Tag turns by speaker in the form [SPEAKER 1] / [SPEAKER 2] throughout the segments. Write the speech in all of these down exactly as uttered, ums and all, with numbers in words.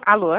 [SPEAKER 1] Alô?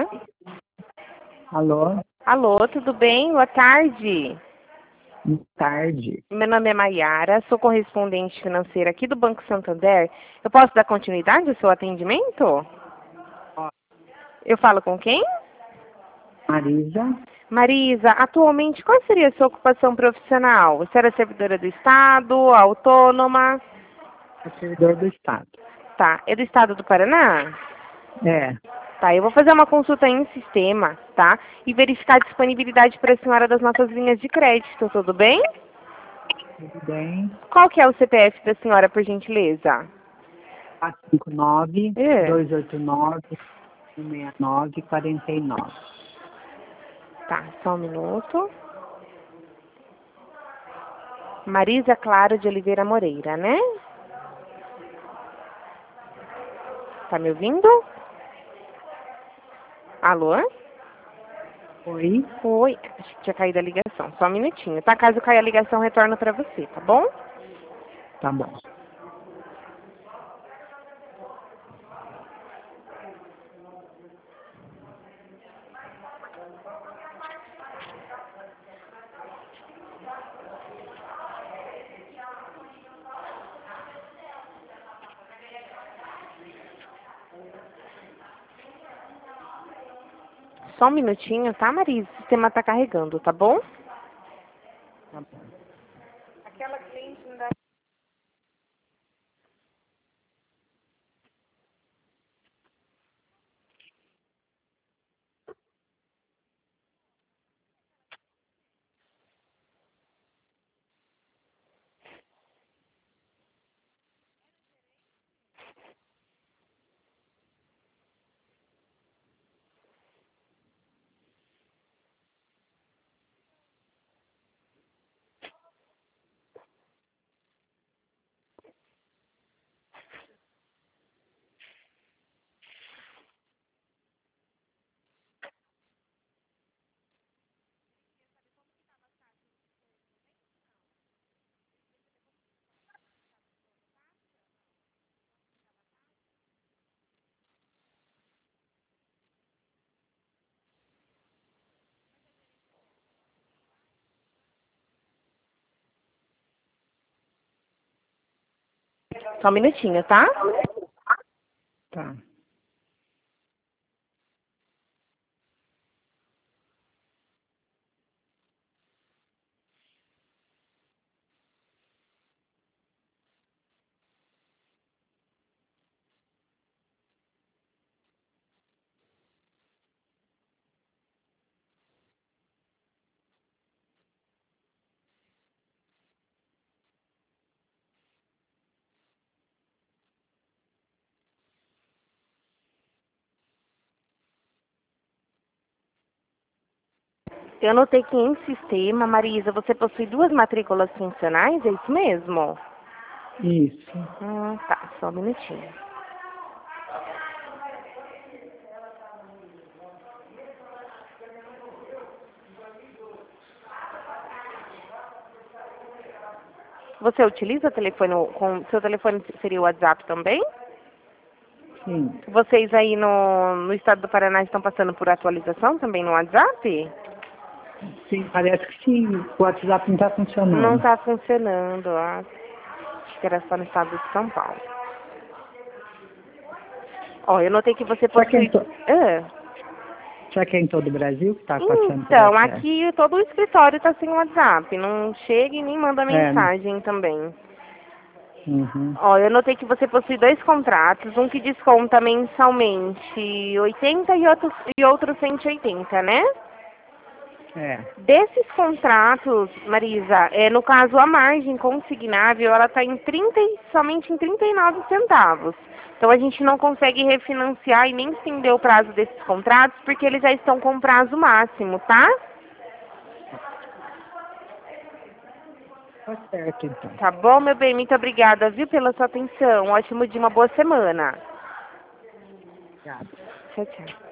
[SPEAKER 2] Alô?
[SPEAKER 1] Alô, tudo bem? Boa tarde.
[SPEAKER 2] Boa tarde.
[SPEAKER 1] Meu nome é Maiara, sou correspondente financeira aqui do Banco Santander. Eu posso dar continuidade ao seu atendimento? Eu falo com quem?
[SPEAKER 2] Marisa?
[SPEAKER 1] Marisa, atualmente qual seria a sua ocupação profissional? Você era servidora do Estado, autônoma?
[SPEAKER 2] Sou servidor do Estado.
[SPEAKER 1] Tá, é do Estado do Paraná?
[SPEAKER 2] É.
[SPEAKER 1] Tá, eu vou fazer uma consulta em sistema, tá? E verificar a disponibilidade para a senhora das nossas linhas de crédito, tudo bem?
[SPEAKER 2] Tudo bem?
[SPEAKER 1] Qual que é o C P F da senhora, por gentileza?
[SPEAKER 2] quatro cinco nove,
[SPEAKER 1] É.
[SPEAKER 2] dois oito nove, um seis nove, quatro nove.
[SPEAKER 1] Tá, só um minuto. Marisa Clara de Oliveira Moreira, né? Tá me ouvindo? Alô?
[SPEAKER 2] Oi?
[SPEAKER 1] Oi, acho que tinha caído a ligação. Só um minutinho, tá? Caso caia a ligação, retorno para você, tá bom?
[SPEAKER 2] Tá bom.
[SPEAKER 1] Só um minutinho, tá, Marisa? O sistema tá carregando, tá bom?
[SPEAKER 2] Tá bom.
[SPEAKER 1] Aquela cliente não dá... Só um minutinho, tá?
[SPEAKER 2] Tá.
[SPEAKER 1] Eu notei que em sistema, Marisa, você possui duas matrículas funcionais, é isso mesmo?
[SPEAKER 2] Isso.
[SPEAKER 1] Hum, tá, só um minutinho. Você utiliza telefone com... Seu telefone seria o WhatsApp também?
[SPEAKER 2] Sim.
[SPEAKER 1] Vocês aí no, no estado do Paraná estão passando por atualização também no WhatsApp?
[SPEAKER 2] Sim, parece que sim. O WhatsApp não tá
[SPEAKER 1] Não
[SPEAKER 2] funcionando.
[SPEAKER 1] está funcionando. Ah, acho que era só no estado de São Paulo. Ó, eu notei que você
[SPEAKER 2] Será que é em,
[SPEAKER 1] possui...
[SPEAKER 2] to...
[SPEAKER 1] Ah,
[SPEAKER 2] Será que é em todo o Brasil que tá passando por
[SPEAKER 1] então,
[SPEAKER 2] essa...
[SPEAKER 1] aqui todo o escritório está sem WhatsApp. Não chega e nem manda
[SPEAKER 2] É, né?
[SPEAKER 1] mensagem também.
[SPEAKER 2] Uhum.
[SPEAKER 1] Ó, eu notei que você possui dois contratos, um que desconta mensalmente oitenta e outro, e outro cento e oitenta, né?
[SPEAKER 2] É.
[SPEAKER 1] Desses contratos, Marisa, é, no caso a margem consignável, ela está em trinta, e- somente em trinta e nove centavos. Então a gente não consegue refinanciar e nem estender o prazo desses contratos porque eles já estão com prazo máximo, tá?
[SPEAKER 2] Tá certo, então.
[SPEAKER 1] Tá bom, meu bem? Muito obrigada, viu, pela sua atenção. Um ótimo dia, uma boa semana.
[SPEAKER 2] Obrigado.
[SPEAKER 1] Tchau, tchau.